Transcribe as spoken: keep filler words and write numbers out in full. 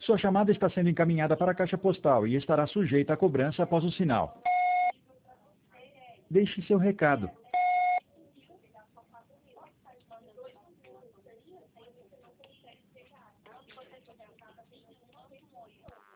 Sua chamada está sendo encaminhada para a caixa postal e estará sujeita à cobrança após o sinal. Deixe seu recado.